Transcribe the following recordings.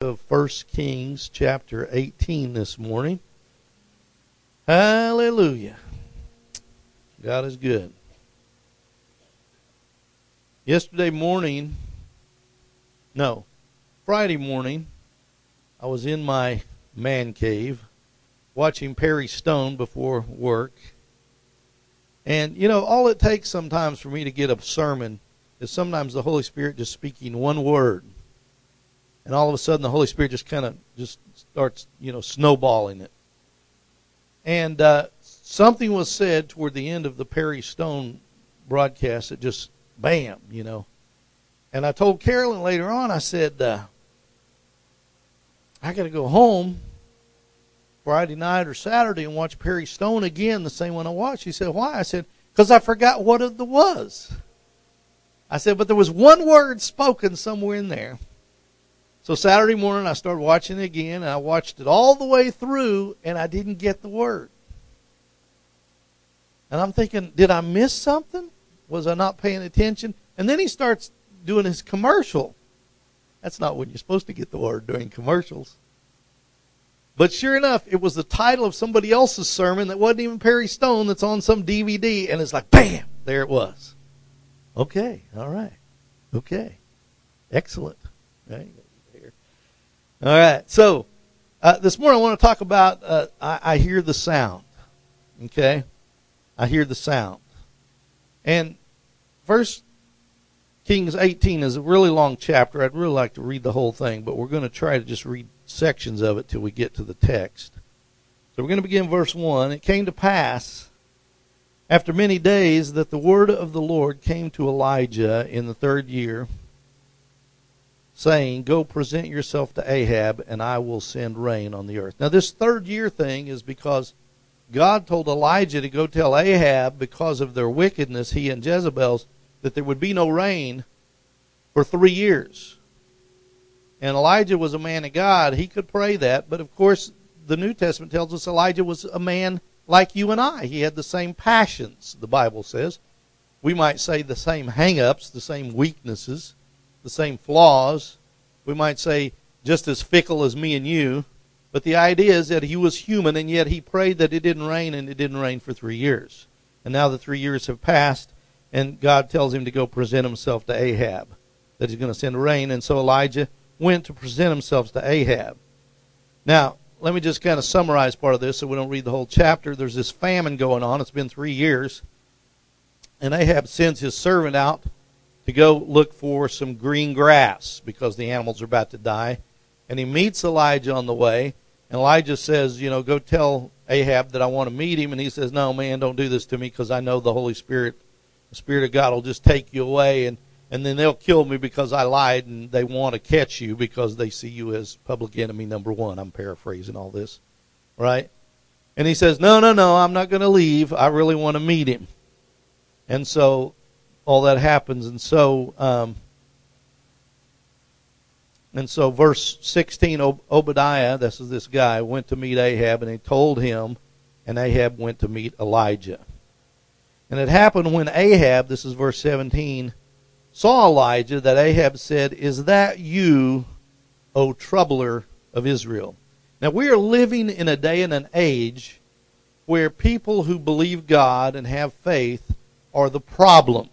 of 1 Kings chapter 18 this morning. Hallelujah. God is good. Friday morning, I was in my man cave watching Perry Stone before work. And, all it takes sometimes for me to get a sermon is sometimes the Holy Spirit just speaking one word. And all of a sudden the Holy Spirit just kind of starts, snowballing it. And something was said toward the end of the Perry Stone broadcast that just, bam, And I told Carolyn later on, I said, I got to go home Friday night or Saturday and watch Perry Stone again, the same one I watched. She said, why? I said, because I forgot what it was. I said, but there was one word spoken somewhere in there. So Saturday morning I started watching it again, and I watched it all the way through, and I didn't get the word. And I'm thinking, did I miss something? Was I not paying attention? And then he starts doing his commercial. That's not when you're supposed to get the word, during commercials. But sure enough, it was the title of somebody else's sermon that wasn't even Perry Stone, that's on some DVD, and it's like, bam, there it was. Okay, all right. Okay, excellent. Right. All right, so this morning I want to talk about I hear the sound. Okay, I hear the sound. And 1 Kings 18 is a really long chapter. I'd really like to read the whole thing, but we're going to try to just read sections of it till we get to the text. So we're going to begin verse 1. It came to pass after many days that the word of the Lord came to Elijah in the 3rd year, saying, go present yourself to Ahab, and I will send rain on the earth. Now this 3rd year thing is because God told Elijah to go tell Ahab, because of their wickedness, he and Jezebel's, that there would be no rain for 3 years. And Elijah was a man of God. He could pray that, but of course the New Testament tells us Elijah was a man like you and I. He had the same passions, the Bible says. We might say the same hang-ups, the same weaknesses, the same flaws. We might say just as fickle as me and you. But the idea is that he was human, and yet he prayed that it didn't rain, and it didn't rain for 3 years. And now the 3 years have passed, and God tells him to go present himself to Ahab, that he's going to send rain. And so Elijah went to present himself to Ahab. Now, let me just kind of summarize part of this so we don't read the whole chapter. There's this famine going on. It's been 3 years. And Ahab sends his servant out to go look for some green grass because the animals are about to die. And he meets Elijah on the way. And Elijah says, go tell Ahab that I want to meet him. And he says, no, man, don't do this to me, because I know the Holy Spirit, the Spirit of God will just take you away. And then they'll kill me because I lied, and they want to catch you because they see you as public enemy number one. I'm paraphrasing all this, right? And he says, no, I'm not going to leave. I really want to meet him. And so all that happens. And so verse 16, Obadiah, this is this guy, went to meet Ahab, and he told him, and Ahab went to meet Elijah. And it happened when Ahab, this is verse 17, saw Elijah, that Ahab said, is that you, O troubler of Israel? Now we are living in a day and an age where people who believe God and have faith are the problem.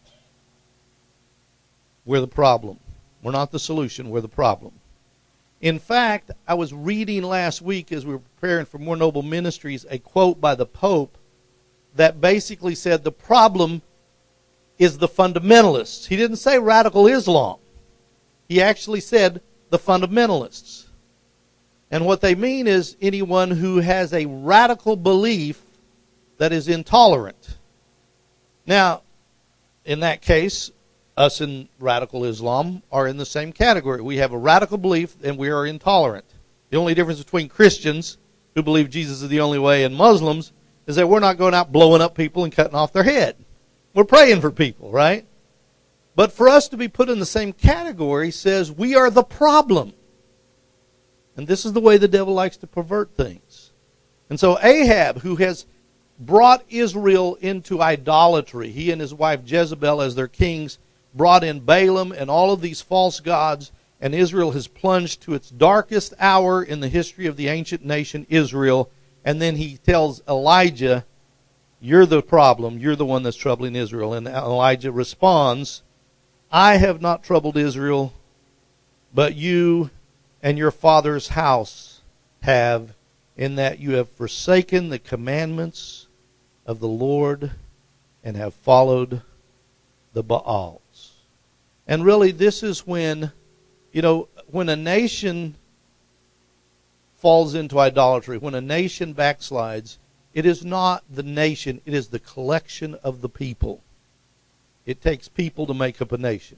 We're the problem. We're not the solution. We're the problem. In fact, I was reading last week as we were preparing for More Noble Ministries a quote by the Pope that basically said the problem is the fundamentalists. He didn't say radical Islam. He actually said the fundamentalists. And what they mean is anyone who has a radical belief that is intolerant. Now, in that case, us in radical Islam are in the same category. We have a radical belief and we are intolerant. The only difference between Christians who believe Jesus is the only way and Muslims is that we're not going out blowing up people and cutting off their head. We're praying for people, right? But for us to be put in the same category says we are the problem. And this is the way the devil likes to pervert things. And so Ahab, who has brought Israel into idolatry, he and his wife Jezebel as their kings brought in Balaam and all of these false gods, and Israel has plunged to its darkest hour in the history of the ancient nation Israel. And then he tells Elijah, you're the problem. You're the one that's troubling Israel. And Elijah responds, I have not troubled Israel, but you and your father's house have, in that you have forsaken the commandments of the Lord and have followed the Baals. And really, this is when, when a nation falls into idolatry, when a nation backslides, it is not the nation, it is the collection of the people. It takes people to make up a nation.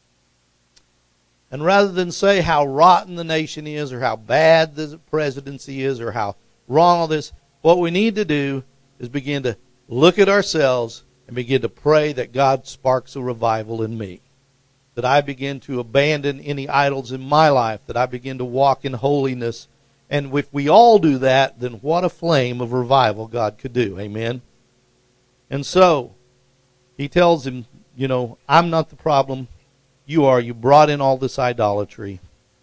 And rather than say how rotten the nation is or how bad the presidency is or how wrong all this, what we need to do is begin to look at ourselves and begin to pray that God sparks a revival in me. That I begin to abandon any idols in my life. That I begin to walk in holiness. And if we all do that, then what a flame of revival God could do. Amen? And so, he tells him, I'm not the problem. You are. You brought in all this idolatry.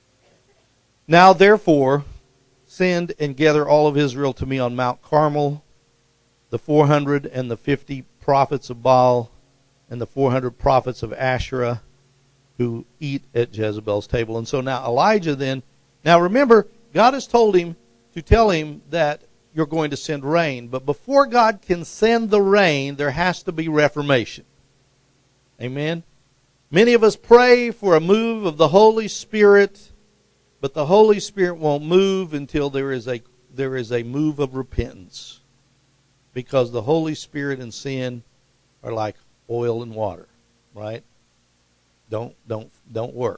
Now, therefore, send and gather all of Israel to me on Mount Carmel, the 450 prophets of Baal, and the 400 prophets of Asherah who eat at Jezebel's table. And so now Elijah then, now remember, God has told him to tell him that you're going to send rain. But before God can send the rain, there has to be reformation. Amen? Many of us pray for a move of the Holy Spirit, but the Holy Spirit won't move until there is a move of repentance. Because the Holy Spirit and sin are like oil and water, right? Don't work.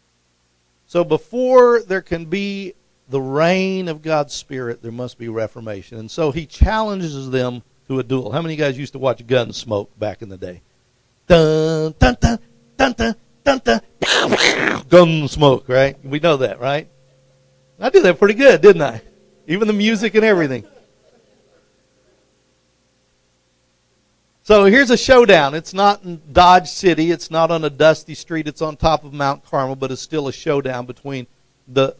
So before there can be the reign of God's Spirit, there must be reformation. And so he challenges them to a duel. How many of you guys used to watch Gunsmoke back in the day? Dun, dun, dun, dun, dun, dun, dun. Gunsmoke, right? We know that, right? I did that pretty good, didn't I? Even the music and everything. So here's a showdown. It's not in Dodge City. It's not on a dusty street. It's on top of Mount Carmel, but it's still a showdown between the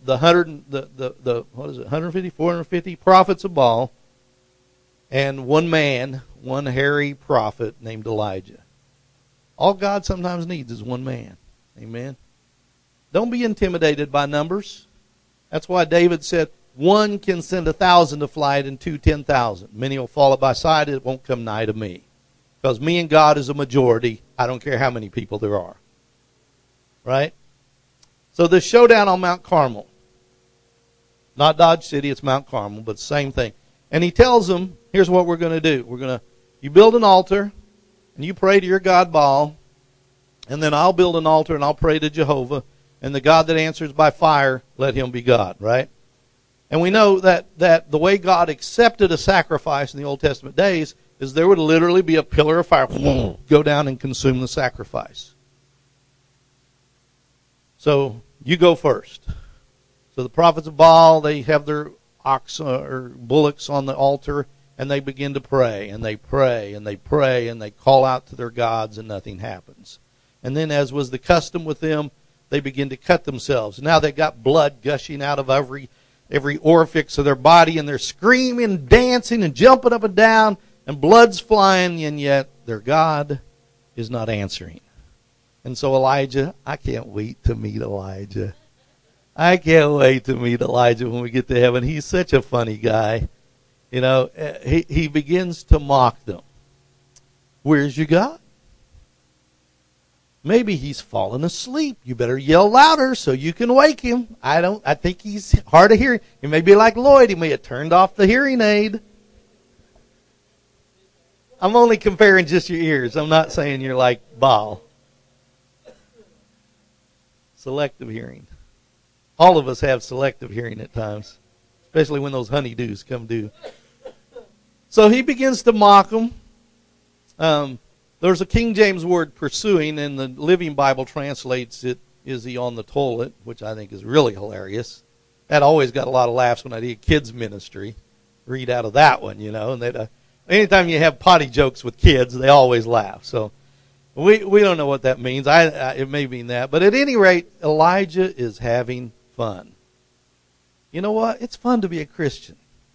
450 prophets of Baal and one man, one hairy prophet named Elijah. All God sometimes needs is one man. Amen. Don't be intimidated by numbers. That's why David said, one can send 1,000 to flight and 2, 10,000. Many will fall at my side. It won't come nigh to me. Because me and God is a majority. I don't care how many people there are. Right? So the showdown on Mount Carmel. Not Dodge City, it's Mount Carmel, but same thing. And he tells them, here's what we're going to do. You build an altar, and you pray to your god Baal, and then I'll build an altar, and I'll pray to Jehovah, and the God that answers by fire, let him be God, right? And we know that the way God accepted a sacrifice in the Old Testament days is there would literally be a pillar of fire go down and consume the sacrifice. So you go first. So the prophets of Baal, they have their ox or bullocks on the altar, and they begin to pray, and they pray, and they pray, and they call out to their gods, and nothing happens. And then, as was the custom with them, they begin to cut themselves. Now they've got blood gushing out of every orifice of their body, and they're screaming, dancing, and jumping up and down, and blood's flying, and yet their God is not answering. And so Elijah, I can't wait to meet Elijah. I can't wait to meet Elijah when we get to heaven. He's such a funny guy. He begins to mock them. Where's your God? Maybe he's fallen asleep. You better yell louder so you can wake him. I think he's hard of hearing. He may be like Lloyd. He may have turned off the hearing aid. I'm only comparing just your ears. I'm not saying you're like Baal. Selective hearing. All of us have selective hearing at times, especially when those honeydews come due. So he begins to mock them. There's a King James word, pursuing, and the Living Bible translates it, is he on the toilet, which I think is really hilarious. That always got a lot of laughs when I did kids ministry. Read out of that one, and anytime you have potty jokes with kids, they always laugh. So We don't know what that means. It may mean that. But at any rate, Elijah is having fun. You know what? It's fun to be a Christian.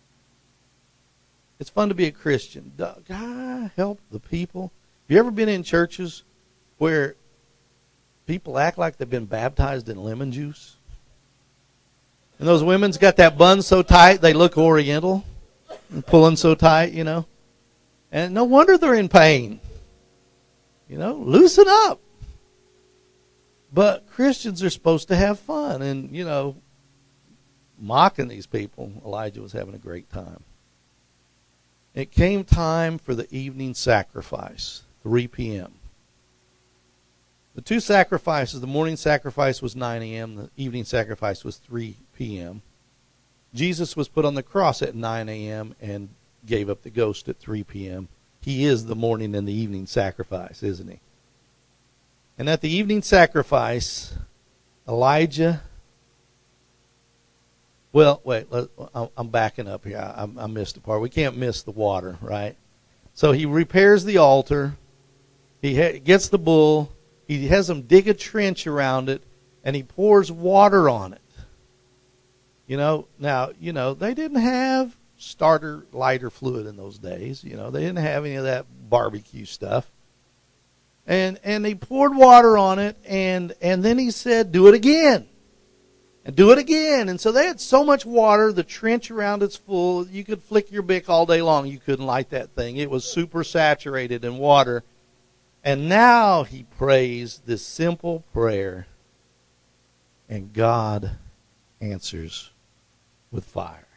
It's fun to be a Christian. God help the people. Have you ever been in churches where people act like they've been baptized in lemon juice? And those women's got that bun so tight they look oriental and pulling so tight, you know. And no wonder they're in pain. You know, loosen up. But Christians are supposed to have fun. And, you know, mocking these people, Elijah was having a great time. It came time for the evening sacrifice, 3 p.m. The two sacrifices, the morning sacrifice was 9 a.m., the evening sacrifice was 3 p.m. Jesus was put on the cross at 9 a.m. and gave up the ghost at 3 p.m. He is the morning and the evening sacrifice, isn't he? And at the evening sacrifice, Elijah... Well, wait, I'm backing up here. I missed a part. We can't miss the water, right? So he repairs the altar. He gets the bull. He has them dig a trench around it, and he pours water on it. You know, now, you know, they didn't have starter lighter fluid in those days. You know, they didn't have any of that barbecue stuff. And he poured water on it, and then he said, do it again. And do it again. And so they had so much water, the trench around it's full. You could flick your Bic all day long. You couldn't light that thing. It was super saturated in water. And now he prays this simple prayer. And God answers with fire.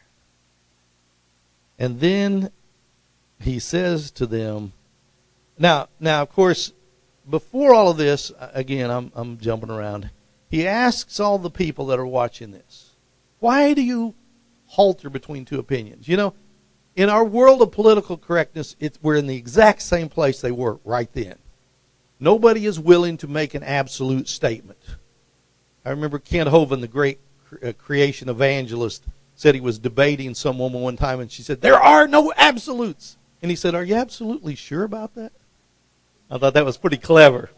And then he says to them, now of course, before all of this, again, I'm jumping around. He asks all the people that are watching this, why do you halter between two opinions? You know, in our world of political correctness, we're in the exact same place they were right then. Nobody is willing to make an absolute statement. I remember Kent Hovind, the great creation evangelist, said he was debating some woman one time, and she said, there are no absolutes. And he said, are you absolutely sure about that? I thought that was pretty clever.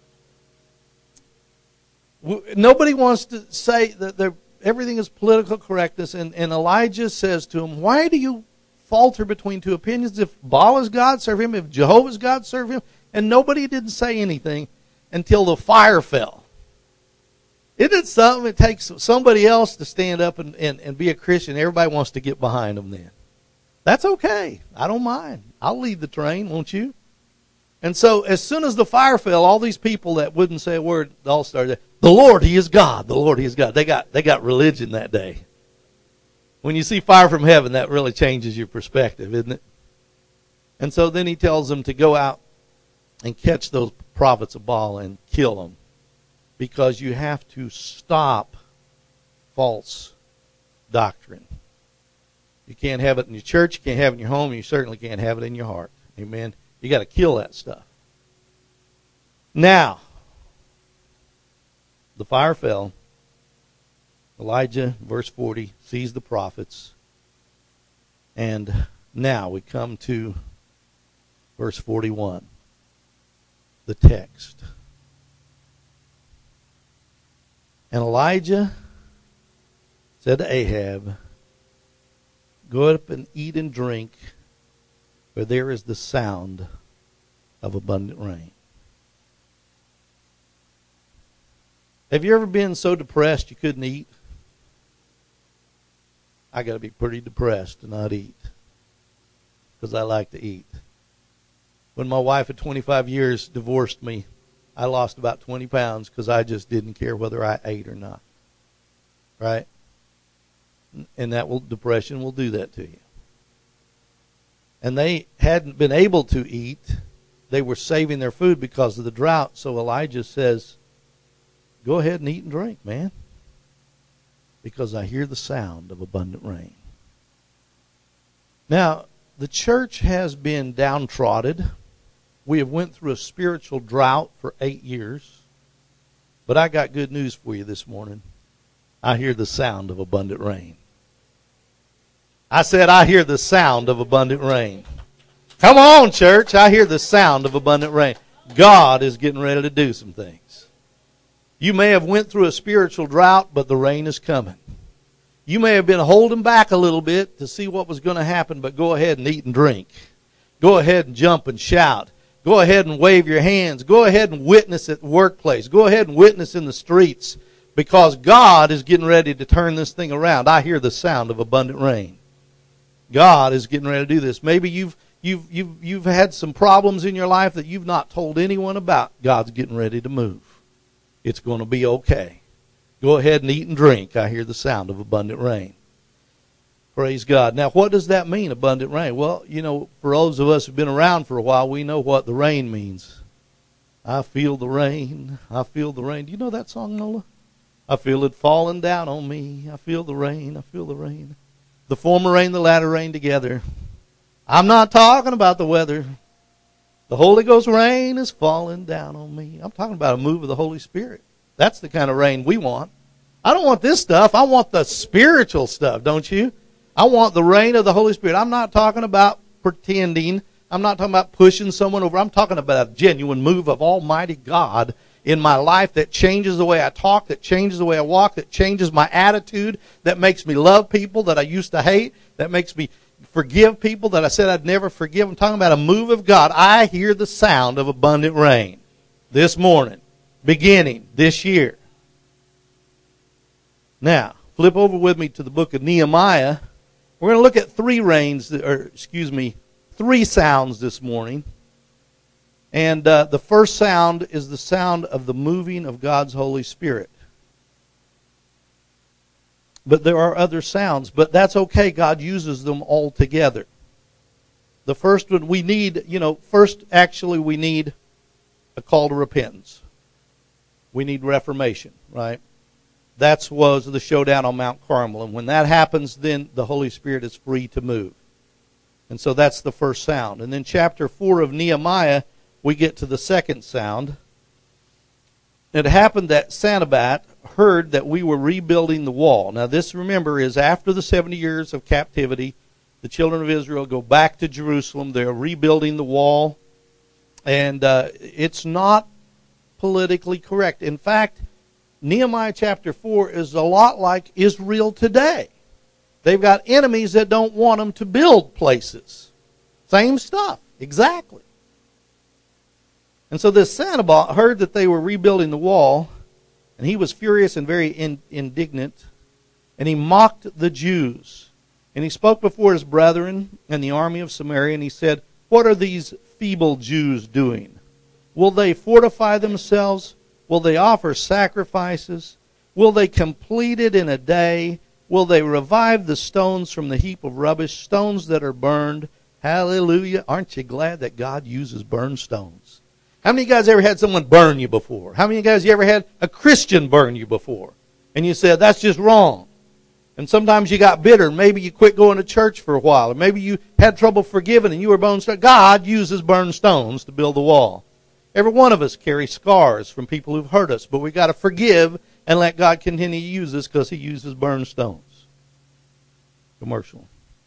Nobody wants to say that everything is political correctness, and Elijah says to him, why do you falter between two opinions? If Baal is God, serve him. If Jehovah's God, serve him. And nobody didn't say anything until the fire fell. Isn't it something? It takes somebody else to stand up and be a Christian. Everybody wants to get behind them then. That's okay. I don't mind. I'll lead the train, won't you? And so as soon as the fire fell, all these people that wouldn't say a word, they all started, the Lord, He is God. The Lord, He is God. They got religion that day. When you see fire from heaven, that really changes your perspective, isn't it? And so then he tells them to go out and catch those prophets of Baal and kill them. Because you have to stop false doctrine. You can't have it in your church, you can't have it in your home, and you certainly can't have it in your heart. Amen. You got to kill that stuff. Now, the fire fell. Elijah, verse 40, sees the prophets. And now we come to verse 41, the text. And Elijah said to Ahab, go up and eat and drink, for there is the sound of abundant rain. Have you ever been so depressed you couldn't eat? I got to be pretty depressed to not eat, because I like to eat. When my wife at 25 years divorced me, I lost about 20 pounds because I just didn't care whether I ate or not. Right? And depression will do that to you. And they hadn't been able to eat. They were saving their food because of the drought. So Elijah says, go ahead and eat and drink, man, because I hear the sound of abundant rain. Now, the church has been downtrodden. We have went through a spiritual drought for 8 years. But I got good news for you this morning. I hear the sound of abundant rain. I said, I hear the sound of abundant rain. Come on, church. I hear the sound of abundant rain. God is getting ready to do some things. You may have went through a spiritual drought, but the rain is coming. You may have been holding back a little bit to see what was going to happen, but go ahead and eat and drink. Go ahead and jump and shout. Go ahead and wave your hands. Go ahead and witness at the workplace. Go ahead and witness in the streets, because God is getting ready to turn this thing around. I hear the sound of abundant rain. God is getting ready to do this. Maybe you've had some problems in your life that you've not told anyone about. God's getting ready to move. It's going to be okay. Go ahead and eat and drink. I hear the sound of abundant rain. Praise God. Now, what does that mean, abundant rain? Well, for those of us who've been around for a while, we know what the rain means. I feel the rain. I feel the rain. Do you know that song, Nola? I feel it falling down on me. I feel the rain. I feel the rain. The former rain, the latter rain together. I'm not talking about the weather. The Holy Ghost rain is falling down on me. I'm talking about a move of the Holy Spirit. That's the kind of rain we want. I don't want this stuff. I want the spiritual stuff, don't you? I want the rain of the Holy Spirit. I'm not talking about pretending. I'm not talking about pushing someone over. I'm talking about a genuine move of Almighty God in my life that changes the way I talk, that changes the way I walk, that changes my attitude, that makes me love people that I used to hate, that makes me forgive people that I said I'd never forgive. I'm talking about a move of God. I hear the sound of abundant rain this morning, beginning this year. Now, flip over with me to the book of Nehemiah. We're going to look at three sounds this morning. And the first sound is the sound of the moving of God's Holy Spirit. But there are other sounds, but that's okay. God uses them all together. The first one we need, we need a call to repentance. We need reformation, right? That was the showdown on Mount Carmel. And when that happens, then the Holy Spirit is free to move. And so that's the first sound. And then chapter 4 of Nehemiah, we get to the second sound. It happened that Sanballat heard that we were rebuilding the wall. Now this, remember, is after the 70 years of captivity. The children of Israel go back to Jerusalem. They're rebuilding the wall. And it's not politically correct. In fact, Nehemiah chapter 4 is a lot like Israel today. They've got enemies that don't want them to build places. Same stuff, exactly. And so this Sanballat heard that they were rebuilding the wall, and he was furious and very indignant, and he mocked the Jews. And he spoke before his brethren and the army of Samaria, and he said, "What are these feeble Jews doing? Will they fortify themselves? Will they offer sacrifices? Will they complete it in a day? Will they revive the stones from the heap of rubbish, stones that are burned?" Hallelujah. Aren't you glad that God uses burned stones? How many of you guys ever had someone burn you before? How many of you guys ever had a Christian burn you before? And you said, that's just wrong. And sometimes you got bitter. Maybe you quit going to church for a while. Or maybe you had trouble forgiving and you were burned stones. God uses burned stones to build the wall. Every one of us carry scars from people who've hurt us. But we've got to forgive and let God continue to use us because He uses burned stones. Commercial.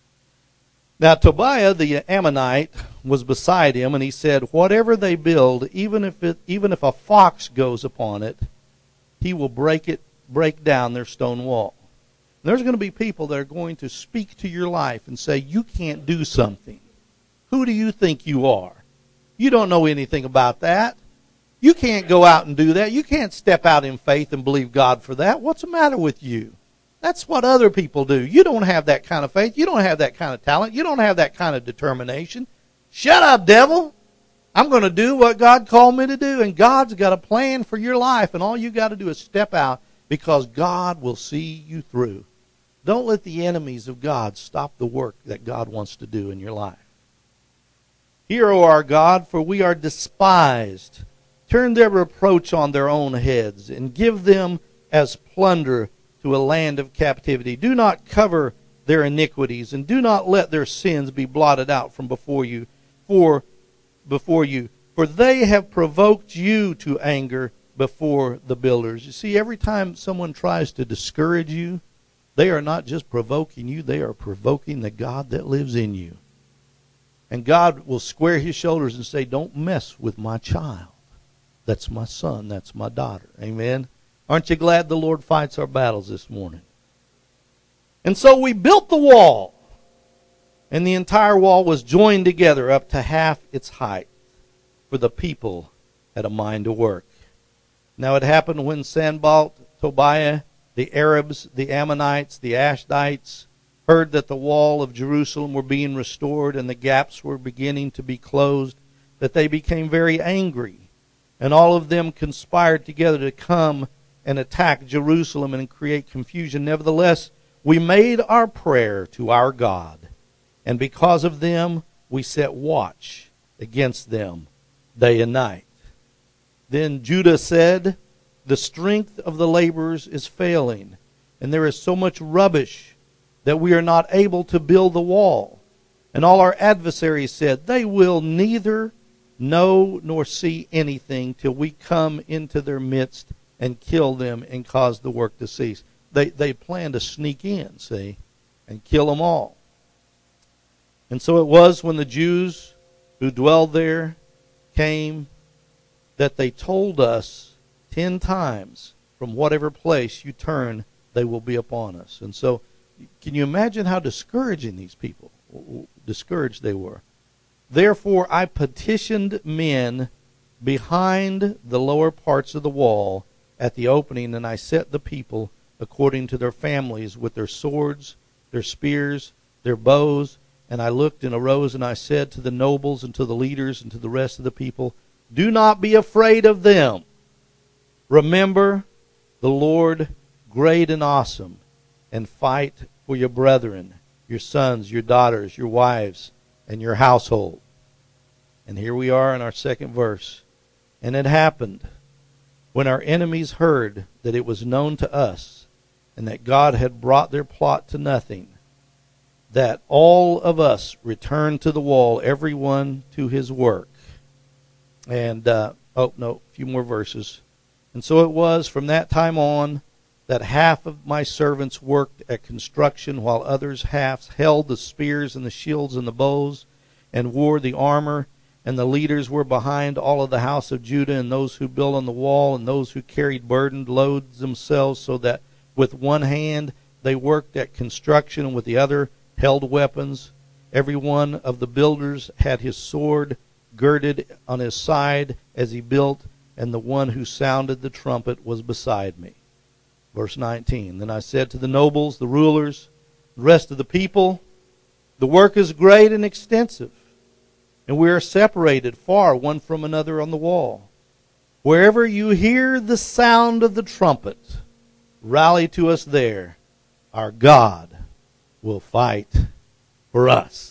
Now Tobiah the Ammonite was beside him, and he said, "Whatever they build, even if a fox goes upon it, he will break down their stone wall." And there's going to be people that are going to speak to your life and say, "You can't do something. Who do you think you are? You don't know anything about that. You can't go out and do that. You can't step out in faith and believe God for that. What's the matter with you? That's what other people do. You don't have that kind of faith. You don't have that kind of talent. You don't have that kind of determination. Shut up, devil. I'm going to do what God called me to do, and God's got a plan for your life, and all you got to do is step out because God will see you through." Don't let the enemies of God stop the work that God wants to do in your life. "Hear, O our God, for we are despised. Turn their reproach on their own heads, and give them as plunder to a land of captivity. Do not cover their iniquities, and do not let their sins be blotted out from before you. For they have provoked you to anger before the builders." You see, every time someone tries to discourage you, they are not just provoking you, they are provoking the God that lives in you. And God will square His shoulders and say, "Don't mess with my child. That's my son. That's my daughter. Amen. Aren't you glad the Lord fights our battles this morning? And so we built the wall. And the entire wall was joined together up to half its height, for the people had a mind to work. Now it happened when Sanballat, Tobiah, the Arabs, the Ammonites, the Ashdites heard that the wall of Jerusalem were being restored and the gaps were beginning to be closed, that they became very angry. And all of them conspired together to come and attack Jerusalem and create confusion. Nevertheless, we made our prayer to our God, and because of them, we set watch against them day and night. Then Judah said, the strength of the laborers is failing, and there is so much rubbish that we are not able to build the wall. And all our adversaries said, they will neither know nor see anything till we come into their midst and kill them and cause the work to cease. They plan to sneak in, see, and kill them all. And so it was when the Jews who dwelled there came that they told us 10 times, from whatever place you turn, they will be upon us. And so, can you imagine how discouraging these people, discouraged they were? Therefore I petitioned men behind the lower parts of the wall at the opening, and I set the people according to their families with their swords, their spears, their bows. And I looked and arose, and I said to the nobles and to the leaders and to the rest of the people, do not be afraid of them. Remember the Lord great and awesome, and fight for your brethren, your sons, your daughters, your wives, and your household. And here we are in our second verse. And it happened, when our enemies heard that it was known to us, and that God had brought their plot to nothing, that all of us returned to the wall, every one to his work. And, a few more verses. And so it was from that time on that half of my servants worked at construction, while others halves held the spears and the shields and the bows, and wore the armor. And the leaders were behind all of the house of Judah, and those who built on the wall, and those who carried burdened loads themselves, so that with one hand they worked at construction, and with the other held weapons. Every one of the builders had his sword girded on his side as he built, and the one who sounded the trumpet was beside me. Verse 19, then I said to the nobles, the rulers, the rest of the people, the work is great and extensive, and we are separated far one from another on the wall. Wherever you hear the sound of the trumpet, rally to us there. Our God will fight for us.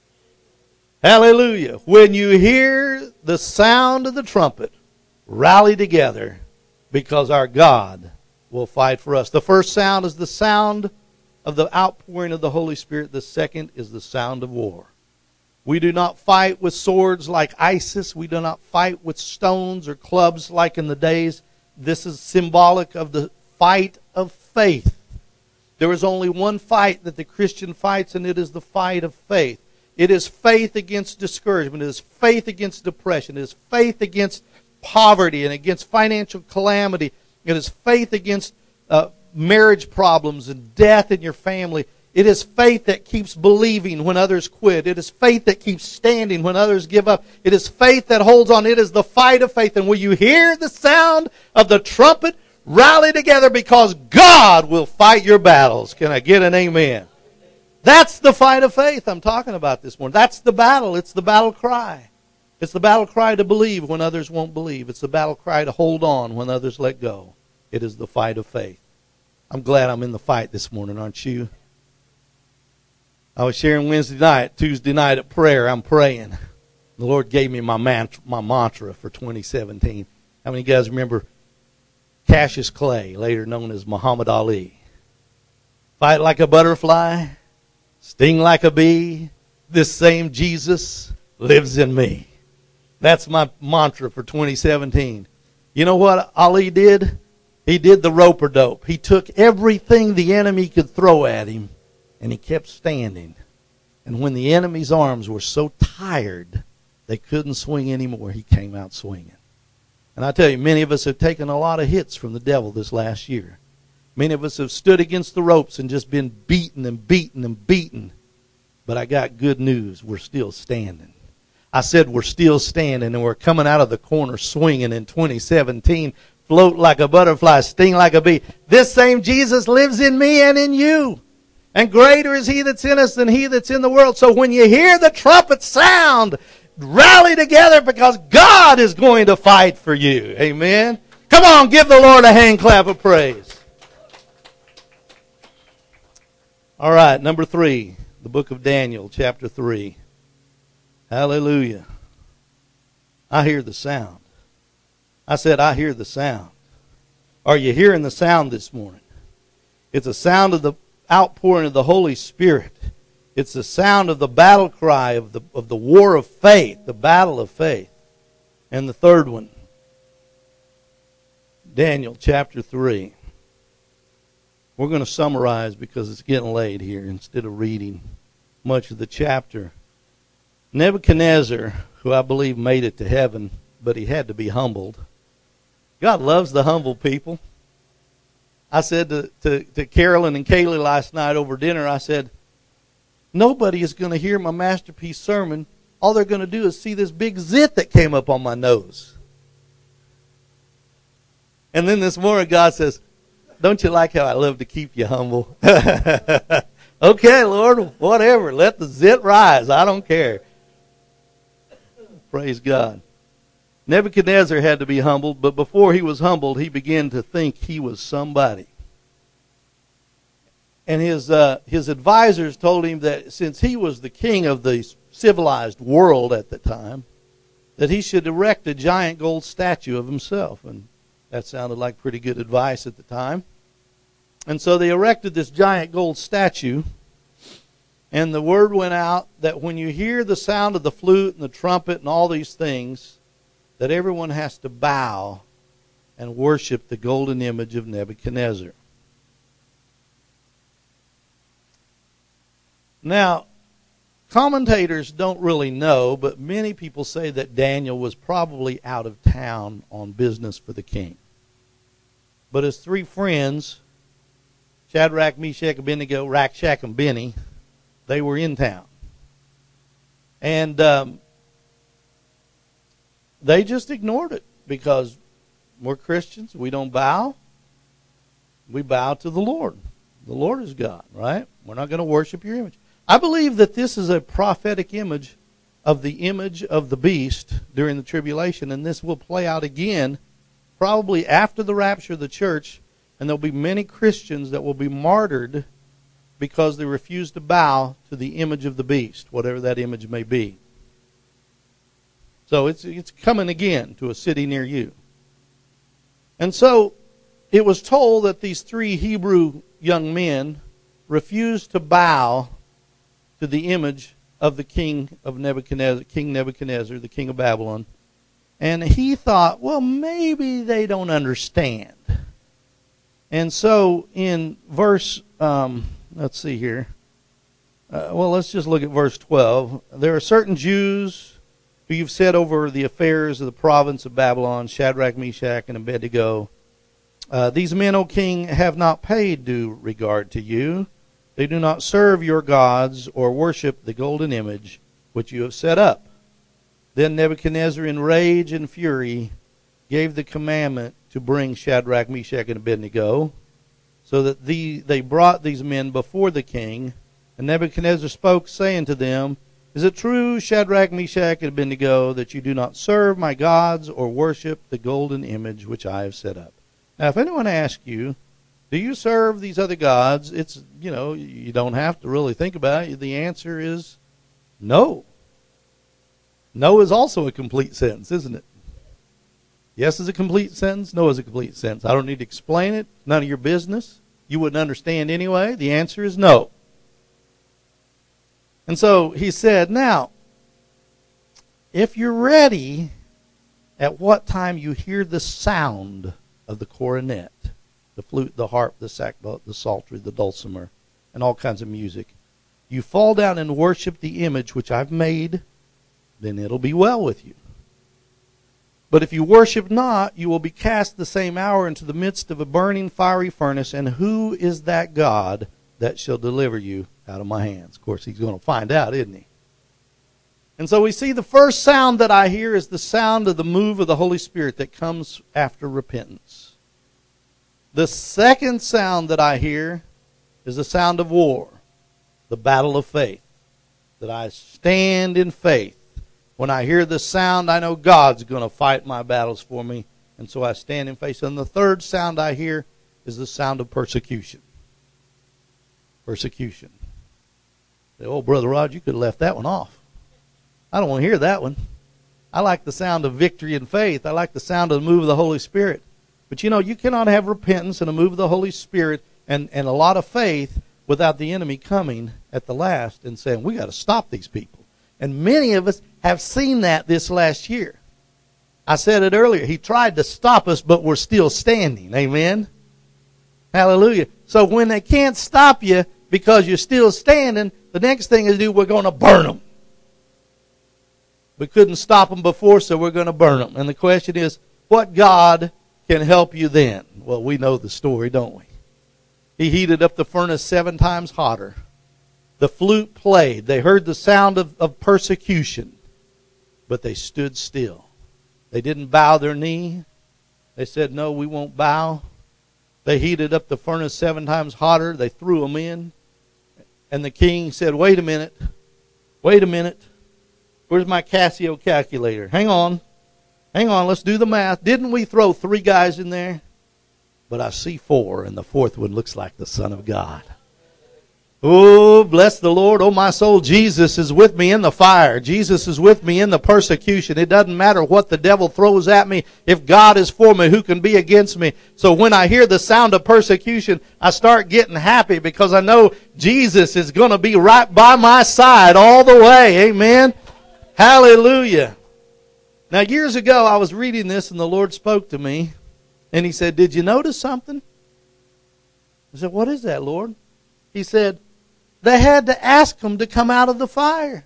Hallelujah. When you hear the sound of the trumpet, rally together, because our God will fight for us. The first sound is the sound of the outpouring of the Holy Spirit. The second is the sound of war. We do not fight with swords like ISIS. We do not fight with stones or clubs like in the days. This is symbolic of the fight of faith. There is only one fight that the Christian fights, and it is the fight of faith. It is faith against discouragement. It is faith against depression. It is faith against poverty and against financial calamity. It is faith against marriage problems and death in your family. It is faith that keeps believing when others quit. It is faith that keeps standing when others give up. It is faith that holds on. It is the fight of faith. And when you hear the sound of the trumpet, rally together, because God will fight your battles. Can I get an amen? That's the fight of faith I'm talking about this morning. That's the battle. It's the battle cry. It's the battle cry to believe when others won't believe. It's the battle cry to hold on when others let go. It is the fight of faith. I'm glad I'm in the fight this morning, aren't you? I was sharing Tuesday night at prayer. I'm praying. The Lord gave me my mantra for 2017. How many of you guys remember Cassius Clay, later known as Muhammad Ali? Fight like a butterfly, sting like a bee. This same Jesus lives in me. That's my mantra for 2017. You know what Ali did? He did the rope-a-dope. He took everything the enemy could throw at him, and he kept standing. And when the enemy's arms were so tired they couldn't swing anymore, he came out swinging. And I tell you, many of us have taken a lot of hits from the devil this last year. Many of us have stood against the ropes and just been beaten and beaten and beaten. But I got good news. We're still standing. I said we're still standing, and we're coming out of the corner swinging in 2017. Float like a butterfly, sting like a bee. This same Jesus lives in me and in you. And greater is he that's in us than he that's in the world. So when you hear the trumpet sound, rally together because God is going to fight for you. Amen. Come on, give the Lord a hand clap of praise. All right, number 3, the book of Daniel, chapter 3. Hallelujah. I hear the sound. I said, I hear the sound. Are you hearing the sound this morning? It's a sound of the outpouring of the Holy Spirit. It's the sound of the battle cry of the war of faith, the battle of faith. And the third one, Daniel chapter 3. We're going to summarize because it's getting late here instead of reading much of the chapter. Nebuchadnezzar, who I believe made it to heaven, but he had to be humbled. God loves the humble people. I said to Carolyn and Kaylee last night over dinner, I said, nobody is going to hear my masterpiece sermon. All they're going to do is see this big zit that came up on my nose. And then this morning God says, don't you like how I love to keep you humble? Okay, Lord, whatever. Let the zit rise. I don't care. Praise God. Nebuchadnezzar had to be humbled, but before he was humbled, he began to think he was somebody. And his advisors told him that since he was the king of the civilized world at the time, that he should erect a giant gold statue of himself. And that sounded like pretty good advice at the time. And so they erected this giant gold statue. And the word went out that when you hear the sound of the flute and the trumpet and all these things, that everyone has to bow and worship the golden image of Nebuchadnezzar. Now, commentators don't really know, but many people say that Daniel was probably out of town on business for the king. But his 3 friends, Shadrach, Meshach, Abednego, Rakshak, and Benny, they were in town. And they just ignored it because we're Christians. We don't bow. We bow to the Lord. The Lord is God, right? We're not going to worship your image. I believe that this is a prophetic image of the beast during the tribulation, and this will play out again probably after the rapture of the church, and there'll be many Christians that will be martyred because they refuse to bow to the image of the beast, whatever that image may be. So it's coming again to a city near you. And so it was told that these 3 Hebrew young men refused to bow to the image of the king of Nebuchadnezzar, King Nebuchadnezzar, the king of Babylon. And he thought, well, maybe they don't understand. And so in verse, let's see here. Let's just look at verse 12. There are certain Jews who you've set over the affairs of the province of Babylon, Shadrach, Meshach, and Abednego. These men, O king, have not paid due regard to you. They do not serve your gods or worship the golden image which you have set up. Then Nebuchadnezzar, in rage and fury, gave the commandment to bring Shadrach, Meshach, and Abednego, so that they brought these men before the king. And Nebuchadnezzar spoke, saying to them, Is it true, Shadrach, Meshach, and Abednego, that you do not serve my gods or worship the golden image which I have set up? Now, if anyone asks you, do you serve these other gods? It's, you don't have to really think about it. The answer is no. No is also a complete sentence, isn't it? Yes is a complete sentence. No is a complete sentence. I don't need to explain it. None of your business. You wouldn't understand anyway. The answer is no. And so he said, now, if you're ready, at what time you hear the sound of the cornet, the flute, the harp, the sackbut, the psaltery, the dulcimer, and all kinds of music, you fall down and worship the image which I've made, then it'll be well with you. But if you worship not, you will be cast the same hour into the midst of a burning fiery furnace. And who is that God that shall deliver you out of my hands? Of course, he's going to find out, isn't he? And so we see the first sound that I hear is the sound of the move of the Holy Spirit that comes after repentance. The second sound that I hear is the sound of war, the battle of faith, that I stand in faith. When I hear the sound, I know God's going to fight my battles for me, and so I stand in faith. And the third sound I hear is the sound of persecution. Persecution. Say, oh, Brother Rod, you could have left that one off. I don't want to hear that one. I like the sound of victory and faith. I like the sound of the move of the Holy Spirit. But you know, you cannot have repentance and a move of the Holy Spirit and a lot of faith without the enemy coming at the last and saying, we got to stop these people. And many of us have seen that this last year. I said it earlier. He tried to stop us, but we're still standing. Amen? Hallelujah. So when they can't stop you because you're still standing, the next thing is we're going to burn them. We couldn't stop them before, so we're going to burn them. And the question is, what God can help you then? Well, we know the story, don't we? He heated up the furnace 7 times hotter. The flute played. They heard the sound of persecution, but they stood still. They didn't bow their knee. They said, no, we won't bow. They heated up the furnace 7 times hotter. They threw them in. And the king said, wait a minute. Wait a minute. Where's my Casio calculator? Hang on. Hang on, let's do the math. Didn't we throw 3 guys in there? But I see 4, and the 4th one looks like the Son of God. Oh, bless the Lord, oh my soul. Jesus is with me in the fire. Jesus is with me in the persecution. It doesn't matter what the devil throws at me. If God is for me, who can be against me? So when I hear the sound of persecution, I start getting happy because I know Jesus is going to be right by my side all the way. Amen. Hallelujah. Now, years ago, I was reading this and the Lord spoke to me. And he said, did you notice something? I said, what is that, Lord? He said, they had to ask him to come out of the fire.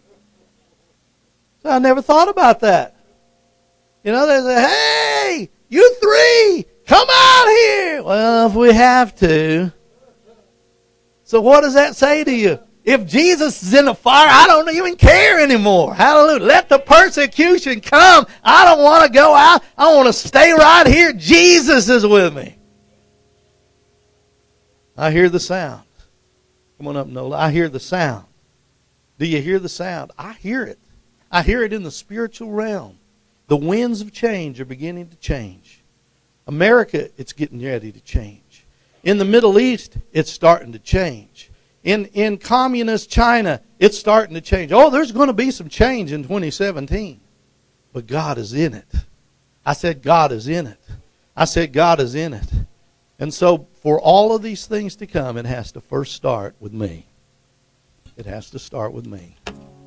So I never thought about that. You know, they say, hey, you 3, come out here. Well, if we have to. So what does that say to you? If Jesus is in the fire, I don't even care anymore. Hallelujah. Let the persecution come. I don't want to go out. I want to stay right here. Jesus is with me. I hear the sound. Come on up, Nola. I hear the sound. Do you hear the sound? I hear it. I hear it in the spiritual realm. The winds of change are beginning to change. America, it's getting ready to change. In the Middle East, it's starting to change. In communist China, it's starting to change. Oh, there's going to be some change in 2017. But God is in it. I said God is in it. I said God is in it. And so for all of these things to come, it has to first start with me. It has to start with me.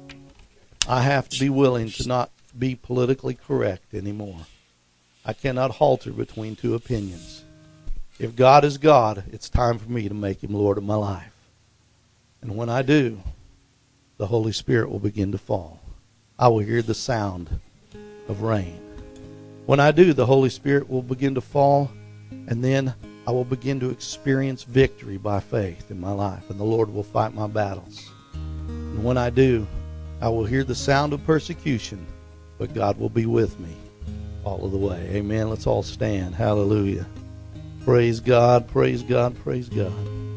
I have to be willing to not be politically correct anymore. I cannot halter between 2 opinions. If God is God, it's time for me to make him Lord of my life. And when I do, the Holy Spirit will begin to fall. I will hear the sound of rain. When I do, the Holy Spirit will begin to fall, and then I will begin to experience victory by faith in my life, and the Lord will fight my battles. And when I do, I will hear the sound of persecution, but God will be with me all of the way. Amen. Let's all stand. Hallelujah. Praise God, praise God, praise God.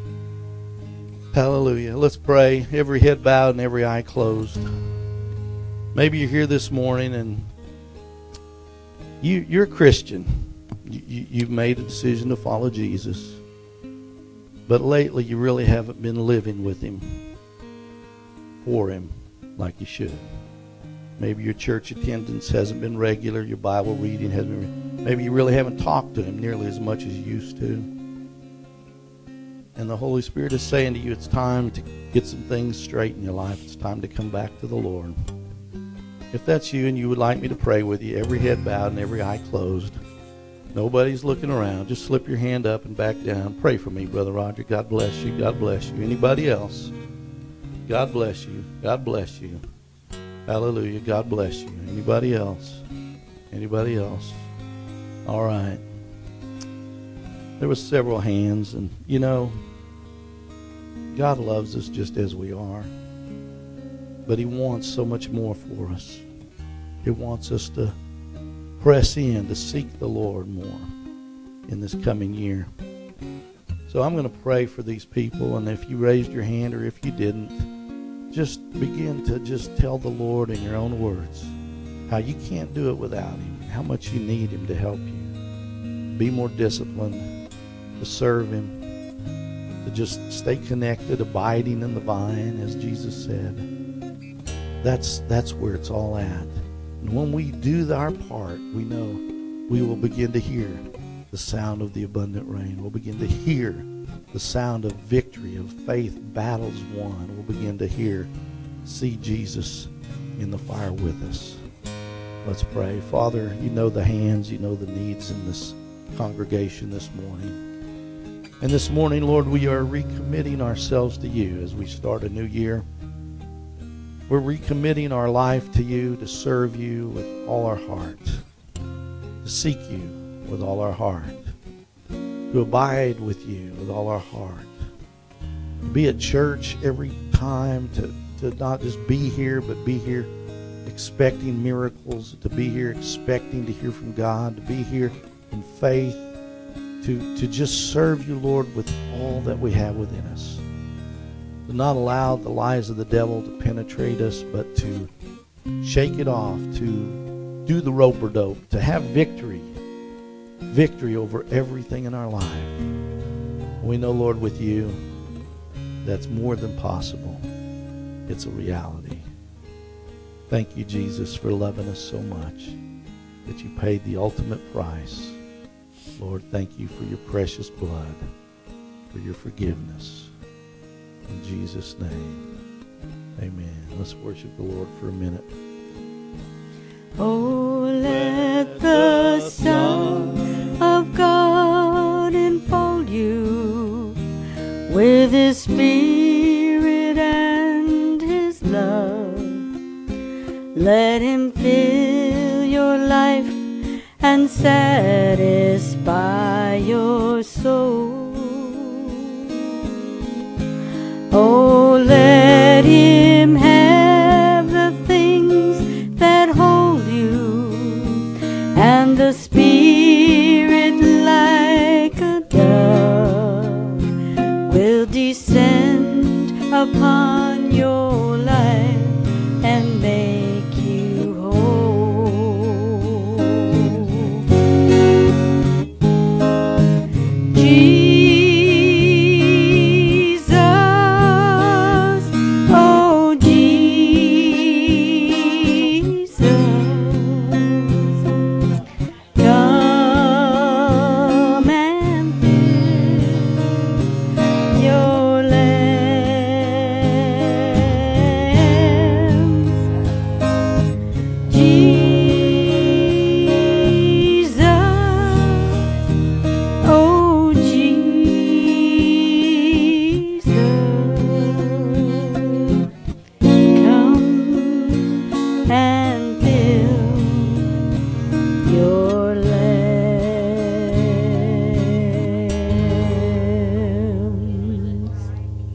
Hallelujah. Let's pray. Every head bowed and every eye closed. Maybe you're here this morning and you're a Christian. You've made a decision to follow Jesus. But lately you really haven't been living with him, for him, like you should. Maybe your church attendance hasn't been regular. Your Bible reading hasn't been. Maybe you really haven't talked to him nearly as much as you used to. And the Holy Spirit is saying to you, it's time to get some things straight in your life. It's time to come back to the Lord. If that's you and you would like me to pray with you, every head bowed and every eye closed, nobody's looking around, just slip your hand up and back down. Pray for me, Brother Roger. God bless you. God bless you. Anybody else? God bless you. God bless you. Hallelujah. God bless you. Anybody else? Anybody else? All right. There was several hands, and you know, God loves us just as we are, but He wants so much more for us. He wants us to press in, to seek the Lord more in this coming year. So I'm going to pray for these people, and if you raised your hand or if you didn't, just begin to just tell the Lord in your own words how you can't do it without Him, how much you need Him to help you. Be more disciplined, to serve Him, to just stay connected, abiding in the vine, as Jesus said. That's where it's all at. And when we do our part, we know we will begin to hear the sound of the abundant rain. We'll begin to hear the sound of victory, of faith, battles won. We'll begin to see Jesus in the fire with us. Let's pray. Father, you know the hands, you know the needs in this congregation this morning. And this morning, Lord, we are recommitting ourselves to you as we start a new year. We're recommitting our life to you, to serve you with all our heart, to seek you with all our heart, to abide with you with all our heart, to be at church every time, to not just be here, but be here expecting miracles, to be here expecting to hear from God, to be here in faith, to just serve you, Lord, with all that we have within us. To not allow the lies of the devil to penetrate us, but to shake it off, to do the rope-a-dope, to have victory over everything in our life. We know, Lord, with you, that's more than possible. It's a reality. Thank you, Jesus, for loving us so much that you paid the ultimate price. Lord, thank you for your precious blood, for your forgiveness. In Jesus' name, amen. Let's worship the Lord for a minute. Oh, let the Son of God enfold you with His Spirit and His love. Let Him fill your life and satisfy your soul. Oh, let Him have the things that hold you, and the Spirit like a dove will descend upon your